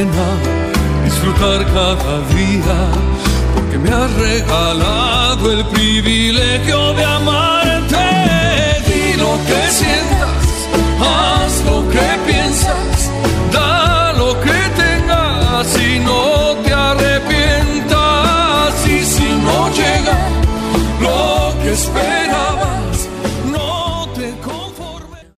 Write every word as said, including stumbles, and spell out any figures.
pena disfrutar cada día, porque me has regalado el privilegio de amarte. Di lo que sientas,